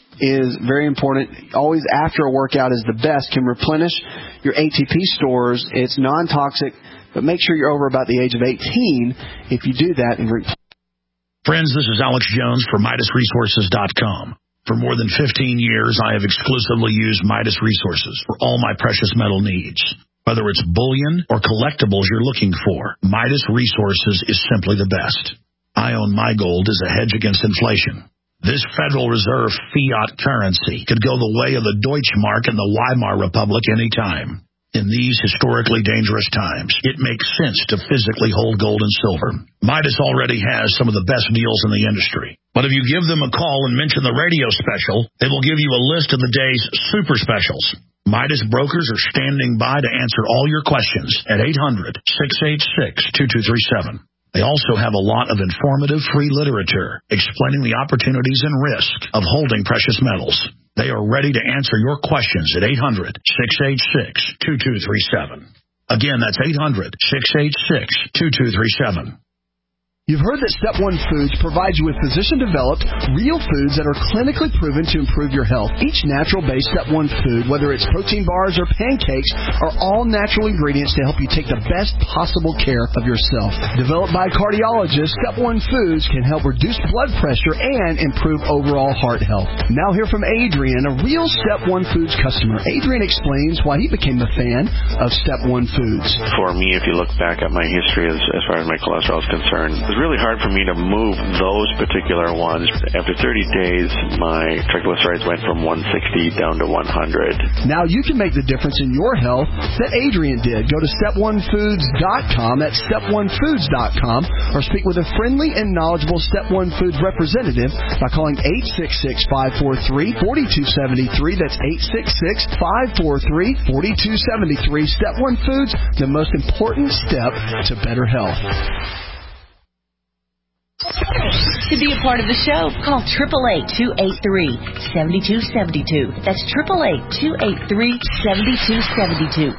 is very important. Always after a workout is the best. Can replenish your A T P stores. It's non-toxic, but make sure you're over about the age of eighteen if you do that and drink. Friends, this is Alex Jones for Midas Resources dot com. For more than fifteen years, I have exclusively used Midas Resources for all my precious metal needs. Whether it's bullion or collectibles you're looking for, Midas Resources is simply the best. I own my gold as a hedge against inflation. This Federal Reserve fiat currency could go the way of the Deutschmark and the Weimar Republic anytime. In these historically dangerous times, it makes sense to physically hold gold and silver. Midas already has some of the best deals in the industry. But if you give them a call and mention the radio special, they will give you a list of the day's super specials. Midas brokers are standing by to answer all your questions at eight hundred, six eight six, two two three seven. They also have a lot of informative free literature explaining the opportunities and risk of holding precious metals. They are ready to answer your questions at eight hundred, six eight six, two two three seven. Again, that's eight hundred, six eight six, two two three seven. You've heard that Step One Foods provides you with physician-developed, real foods that are clinically proven to improve your health. Each natural-based Step One food, whether it's protein bars or pancakes, are all natural ingredients to help you take the best possible care of yourself. Developed by cardiologists, Step One Foods can help reduce blood pressure and improve overall heart health. Now hear from Adrian, a real Step One Foods customer. Adrian explains why he became a fan of Step One Foods. For me, if you look back at my history as, as far as my cholesterol is concerned, it was really hard for me to move those particular ones. After thirty days, my triglycerides went from one sixty down to one hundred. Now you can make the difference in your health that Adrian did. Go to step one foods dot com, that's step one foods dot com, or speak with a friendly and knowledgeable Step One Foods representative by calling eight six six, five four three, four two seven three. That's eight six six, five four three, four two seven three. Step One Foods, the most important step to better health. To be a part of the show, call eight eight eight, two eight three, seven two seven two. That's eight eight eight, two eight three, seven two seven two.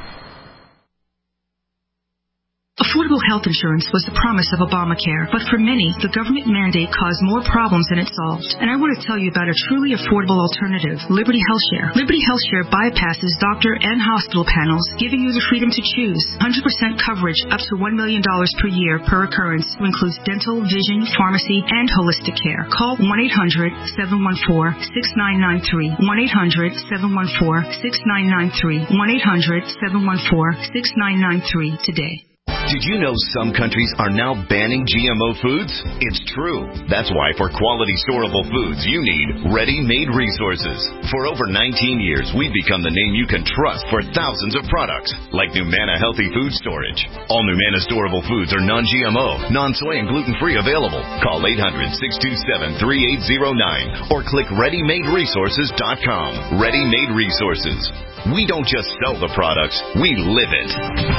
Affordable health insurance was the promise of Obamacare, but for many, the government mandate caused more problems than it solved. And I want to tell you about a truly affordable alternative, Liberty HealthShare. Liberty HealthShare bypasses doctor and hospital panels, giving you the freedom to choose. one hundred percent coverage up to one million dollars per year per occurrence, who includes dental, vision, pharmacy, and holistic care. Call one eight hundred, seven one four, six nine nine three. one eight hundred, seven one four, six nine nine three. one eight hundred, seven one four, six nine nine three today. Did you know some countries are now banning G M O foods? It's true. That's why for quality storable foods, you need Ready-Made Resources. For over nineteen years, we've become the name you can trust for thousands of products, like Numana Healthy Food Storage. All Numana storable foods are non-G M O, non-soy, and gluten-free available. Call eight hundred, six two seven, three eight zero nine or click ready made resources dot com. Ready-Made Resources. We don't just sell the products, we live it.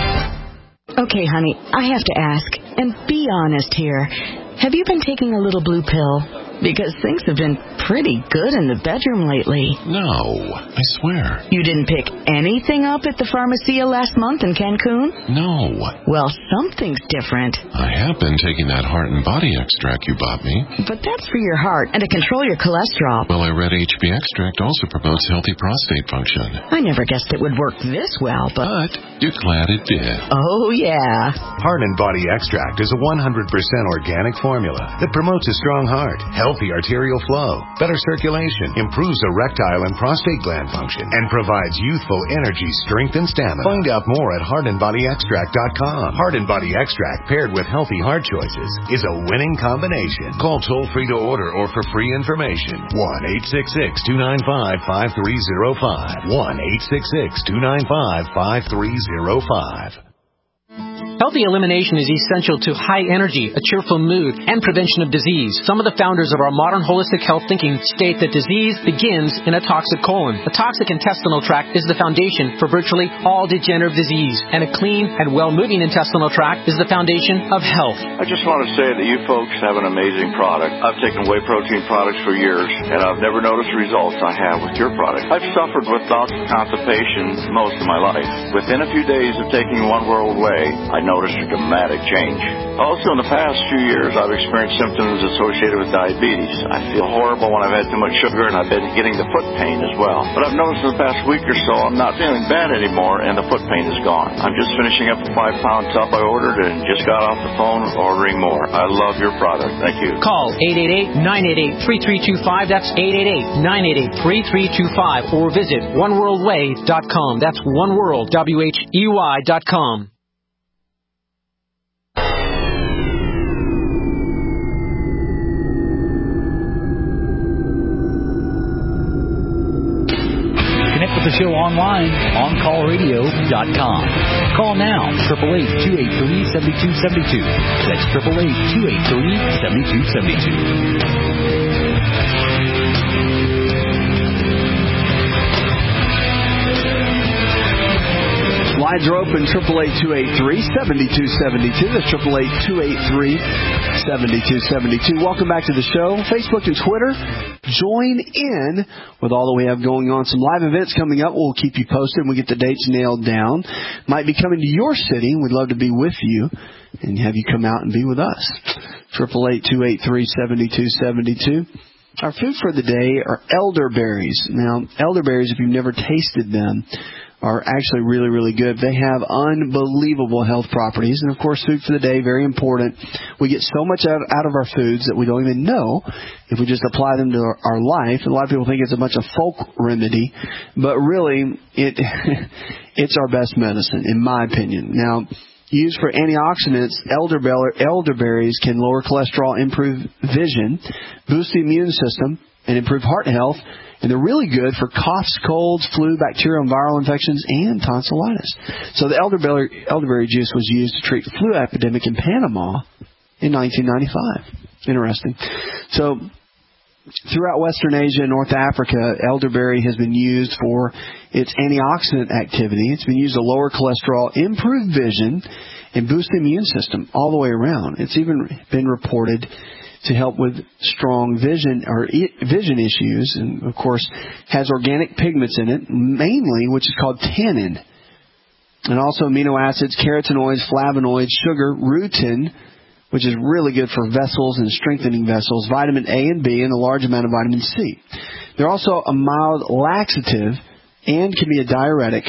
Okay, honey, I have to ask, and be honest here. Have you been taking a little blue pill? Because things have been pretty good in the bedroom lately. No, I swear. You didn't pick anything up at the Pharmacia last month in Cancun? No. Well, something's different. I have been taking that heart and body extract you bought me. But that's for your heart and to control your cholesterol. Well, I read H B extract also promotes healthy prostate function. I never guessed it would work this well, but... But you're glad it did. Oh, yeah. Heart and Body Extract is a one hundred percent organic formula that promotes a strong heart, healthy arterial flow, better circulation, improves erectile and prostate gland function, and provides youthful energy, strength, and stamina. Find out more at heart and body extract dot com. Heart and Body Extract paired with healthy heart choices is a winning combination. Call toll-free to order or for free information. one eight six six, two nine five, five three zero five. one eight six six, two nine five, five three zero five. Healthy elimination is essential to high energy, a cheerful mood, and prevention of disease. Some of the founders of our modern holistic health thinking state that disease begins in a toxic colon. A toxic intestinal tract is the foundation for virtually all degenerative disease, and a clean and well-moving intestinal tract is the foundation of health. I just want to say that you folks have an amazing product. I've taken whey protein products for years, and I've never noticed the results I have with your product. I've suffered with bouts of constipation most of my life. Within a few days of taking One World Whey, I noticed a dramatic change. Also, in the past few years, I've experienced symptoms associated with diabetes. I feel horrible when I've had too much sugar, and I've been getting the foot pain as well. But I've noticed in the past week or so, I'm not feeling bad anymore, and the foot pain is gone. I'm just finishing up a five-pound tub I ordered and just got off the phone ordering more. I love your product. Thank you. Call eight eight eight, nine eight eight, three three two five. That's eight eight eight, nine eight eight, three three two five. Or visit one world way dot com. That's oneworld, W H E Y dot com. Connect with the show online, on call radio dot com. Call now, eight eight eight, two eight three, seven two seven two. That's eight eight eight, two eight three, seven two seven two. Lines are open, eight eight eight, two eight three, seven two seven two. That's eight eight eight, two eight three, seven two seven two. Welcome back to the show. Facebook and Twitter, join in with all that we have going on. Some live events coming up. We'll keep you posted when we get the dates nailed down. Might be coming to your city. We'd love to be with you and have you come out and be with us. eight eight eight, two eight three, seven two seven two. Our food for the day are elderberries. Now, elderberries, if you've never tasted them, are actually really, really good. They have unbelievable health properties. And, of course, food for the day, very important. We get so much out, out of our foods that we don't even know if we just apply them to our, our life. A lot of people think it's a bunch of folk remedy, but really it it's our best medicine, in my opinion. Now, used for antioxidants, elderberries can lower cholesterol, improve vision, boost the immune system, and improve heart health. And they're really good for coughs, colds, flu, bacterial and viral infections, and tonsillitis. So the elderberry, elderberry juice was used to treat flu epidemic in Panama in nineteen ninety-five. Interesting. So throughout Western Asia and North Africa, elderberry has been used for its antioxidant activity. It's been used to lower cholesterol, improve vision, and boost the immune system all the way around. It's even been reported to help with strong vision or vision issues, and of course has organic pigments in it, mainly which is called tannin, and also amino acids, carotenoids, flavonoids, sugar, rutin, which is really good for vessels and strengthening vessels, vitamin A and B, and a large amount of vitamin C. They're also a mild laxative and can be a diuretic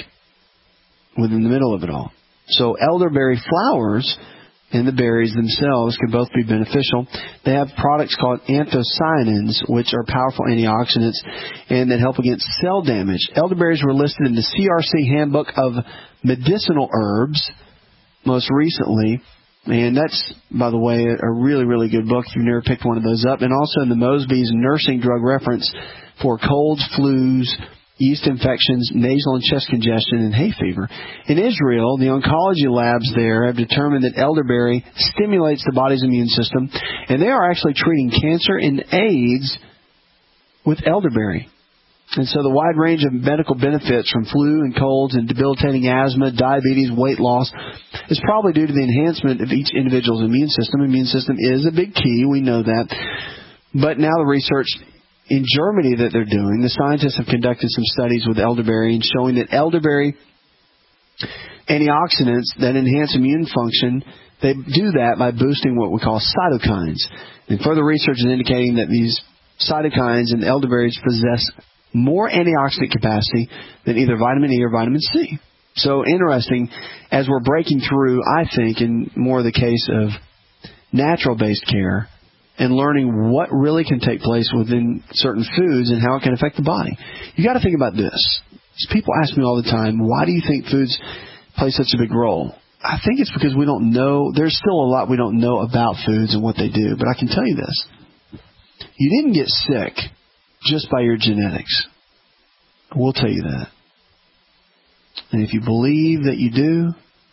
within the middle of it all. So elderberry flowers and the berries themselves can both be beneficial. They have products called anthocyanins, which are powerful antioxidants and that help against cell damage. Elderberries were listed in the C R C Handbook of Medicinal Herbs most recently. And that's, by the way, a really, really good book if you've never picked one of those up. And also in the Mosby's Nursing Drug Reference for colds, flus, yeast infections, nasal and chest congestion, and hay fever. In Israel, the oncology labs there have determined that elderberry stimulates the body's immune system, and they are actually treating cancer and AIDS with elderberry. And so the wide range of medical benefits from flu and colds and debilitating asthma, diabetes, weight loss is probably due to the enhancement of each individual's immune system. Immune system is a big key. We know that. But now the research in Germany that they're doing, the scientists have conducted some studies with elderberry and showing that elderberry antioxidants that enhance immune function, they do that by boosting what we call cytokines. And further research is indicating that these cytokines in elderberries possess more antioxidant capacity than either vitamin E or vitamin C. So interesting, as we're breaking through, I think, in more of the case of natural-based care, and learning what really can take place within certain foods and how it can affect the body. You got to think about this. People ask me all the time, why do you think foods play such a big role? I think it's because we don't know, there's still a lot we don't know about foods and what they do. But I can tell you this. You didn't get sick just by your genetics. We'll tell you that. And if you believe that you do,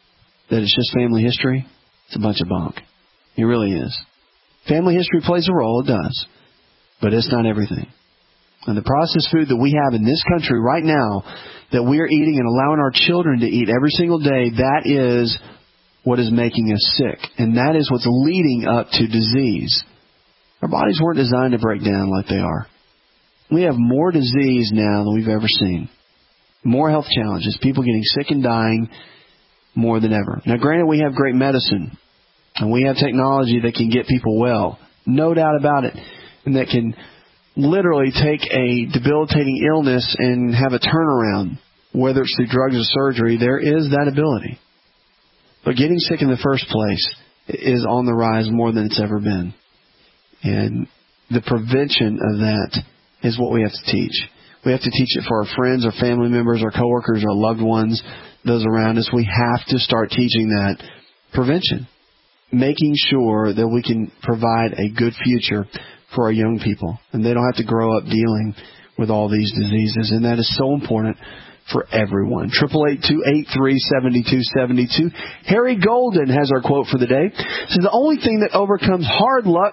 that it's just family history, it's a bunch of bunk. It really is. Family history plays a role, it does. But it's not everything. And the processed food that we have in this country right now that we are eating and allowing our children to eat every single day, that is what is making us sick. And that is what's leading up to disease. Our bodies weren't designed to break down like they are. We have more disease now than we've ever seen. More health challenges. People getting sick and dying more than ever. Now, granted, we have great medicine. And we have technology that can get people well. No doubt about it. And that can literally take a debilitating illness and have a turnaround. Whether it's through drugs or surgery, there is that ability. But getting sick in the first place is on the rise more than it's ever been. And the prevention of that is what we have to teach. We have to teach it for our friends, our family members, our coworkers, our loved ones, those around us. We have to start teaching that prevention. Making sure that we can provide a good future for our young people. And they don't have to grow up dealing with all these diseases. And that is so important for everyone. eight eight eight, two eight three, seven two seven two. Harry Golden has our quote for the day. It says, the only thing that overcomes hard luck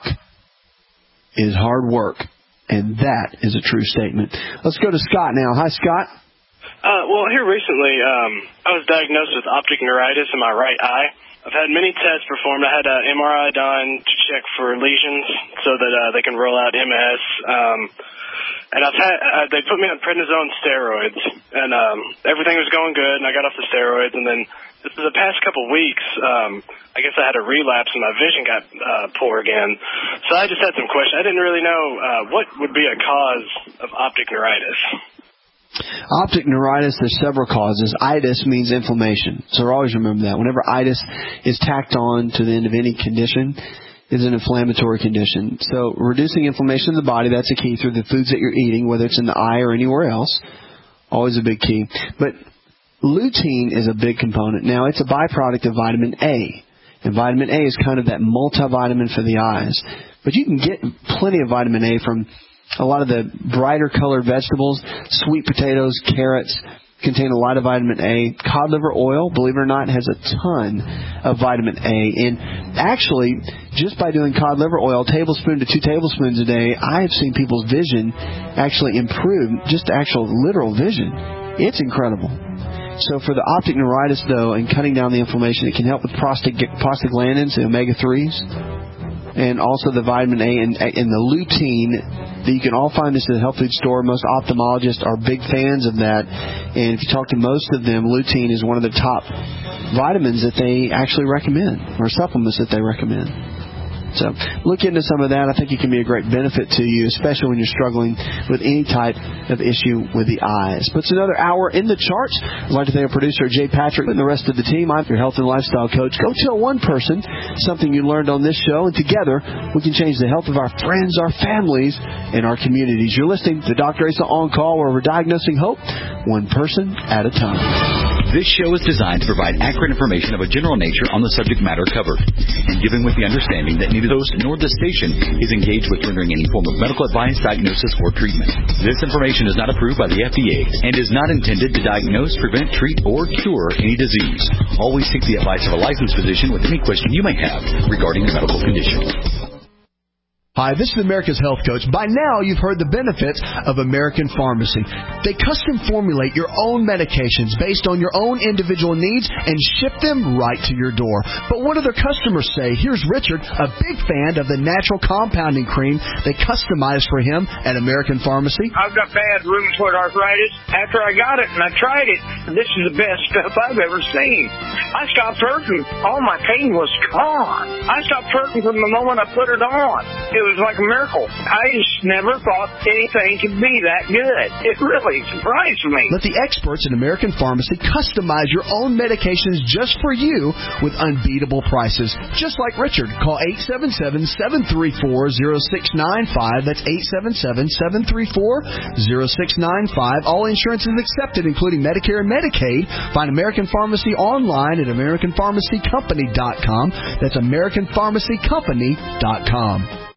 is hard work. And that is a true statement. Let's go to Scott now. Hi, Scott. Uh, well, here recently, um, I was diagnosed with optic neuritis in my right eye. I've had many tests performed. I had an M R I done to check for lesions so that uh, they can roll out M S. Um, and I've had uh, they put me on prednisone steroids, and um, everything was going good. And I got off the steroids, and then this is the past couple of weeks. Um, I guess I had a relapse, and my vision got uh, poor again. So I just had some questions. I didn't really know uh, what would be a cause of optic neuritis. Optic neuritis, there's several causes. Itis means inflammation. So always remember that. Whenever itis is tacked on to the end of any condition, it's an inflammatory condition. So reducing inflammation in the body, that's a key through the foods that you're eating, whether it's in the eye or anywhere else. Always a big key. But lutein is a big component. Now, it's a byproduct of vitamin A. And vitamin A is kind of that multivitamin for the eyes. But you can get plenty of vitamin A from a lot of the brighter colored vegetables. Sweet potatoes, carrots contain a lot of vitamin A. Cod liver oil, believe it or not, has a ton of vitamin A. And actually, just by doing cod liver oil, a tablespoon to two tablespoons a day, I have seen people's vision actually improve, just actual literal vision. It's incredible. So for the optic neuritis, though, and cutting down the inflammation, it can help with prostate, prostaglandins, the omega threes, and also the vitamin A and, and the lutein. That you can all find this at the health food store. Most ophthalmologists are big fans of that. And if you talk to most of them, lutein is one of the top vitamins that they actually recommend, or supplements that they recommend. So look into some of that. I think it can be a great benefit to you, especially when you're struggling with any type of issue with the eyes. But it's another hour in the charts. I'd like to thank our producer, Jay Patrick, and the rest of the team. I'm your health and lifestyle coach. Go tell one person something you learned on this show, and together we can change the health of our friends, our families, and our communities. You're listening to Doctor Asa On Call, where we're diagnosing hope one person at a time. This show is designed to provide accurate information of a general nature on the subject matter covered, and given with the understanding that neither the host nor the station is engaged with rendering any form of medical advice, diagnosis, or treatment. This information is not approved by the F D A and is not intended to diagnose, prevent, treat, or cure any disease. Always seek the advice of a licensed physician with any question you may have regarding a medical condition. Hi, this is America's Health Coach. By now, you've heard the benefits of American Pharmacy. They custom formulate your own medications based on your own individual needs and ship them right to your door. But what do their customers say? Here's Richard, a big fan of the natural compounding cream they customized for him at American Pharmacy. I've got bad rheumatoid arthritis. After I got it and I tried it, this is the best stuff I've ever seen. I stopped hurting. All my pain was gone. I stopped hurting from the moment I put it on. It was like a miracle. I just never thought anything could be that good. It really surprised me. Let the experts at American Pharmacy customize your own medications just for you with unbeatable prices. Just like Richard. Call eight seven seven, seven three four, zero six nine five. That's eight seven seven, seven three four, zero six nine five. All insurance is accepted, including Medicare and Medicaid. Find American Pharmacy online at American Pharmacy Company dot com. That's American Pharmacy Company dot com.